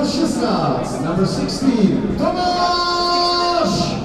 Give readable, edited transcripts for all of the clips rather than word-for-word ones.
číslo 16, number 16, Tomáš!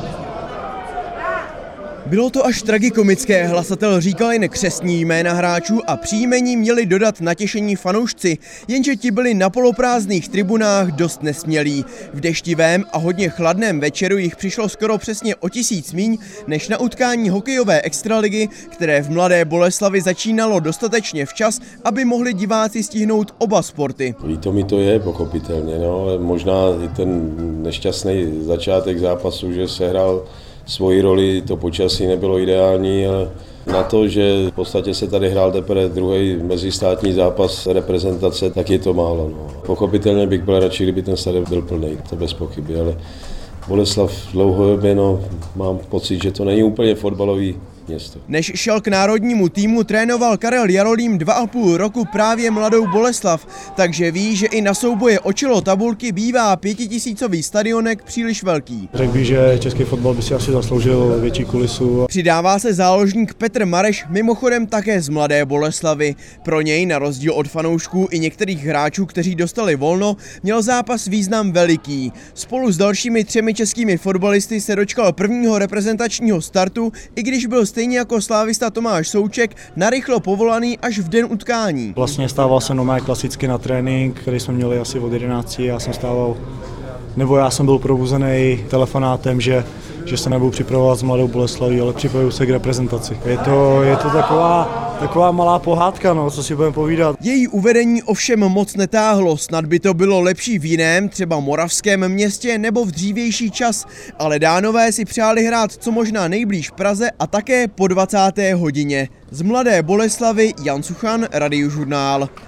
Bylo to až tragikomické, hlasatel říkal jen křestní jména hráčů a příjmení měli dodat natěšení fanoušci, jenže ti byli na poloprázdných tribunách dost nesmělí. V deštivém a hodně chladném večeru jich přišlo skoro přesně o 1000 míň než na utkání hokejové extraligy, které v Mladé Boleslavi začínalo dostatečně včas, aby mohli diváci stihnout oba sporty. Líto mi to je, pochopitelně, no, ale možná i ten nešťastný začátek zápasu, že sehrál svoji roli, to počasí nebylo ideální, ale na to, že v podstatě se tady hrál teprve druhý mezistátní zápas reprezentace, tak je to málo. No. Pochopitelně bych byl radši, kdyby ten stadion byl plný, to bez pochyby, ale Boleslav dlouhodobě, mám pocit, že to není úplně fotbalový město. Než šel k národnímu týmu, trénoval Karel Jarolím 2,5 roku právě Mladou Boleslav, takže ví, že i na souboje o čelo tabulky bývá 5000 stadionek příliš velký. Řekl bych, že český fotbal by si asi zasloužil větší kulisu. Přidává se záložník Petr Mareš, mimochodem také z Mladé Boleslavy. Pro něj, na rozdíl od fanoušků i některých hráčů, kteří dostali volno, měl zápas význam veliký. Spolu s dalšími 3 českými fotbalisty se dočkal prvního reprezentačního startu, i když byl stejně jako slávista Tomáš Souček narychlo povolaný až v den utkání. Vlastně stával jsem normálně klasicky na trénink, který jsme měli asi od 11. Já jsem byl probuzený telefonátem, že se nebudu připravovat s Mladou Boleslaví, ale připravuju se k reprezentaci. Je to taková malá pohádka, co si budeme povídat. Její uvedení ovšem moc netáhlo, snad by to bylo lepší v jiném, třeba moravském městě nebo v dřívější čas, ale Dánové si přáli hrát co možná nejblíž Praze a také po 20. hodině. Z Mladé Boleslavy Jan Suchan, Radiožurnál.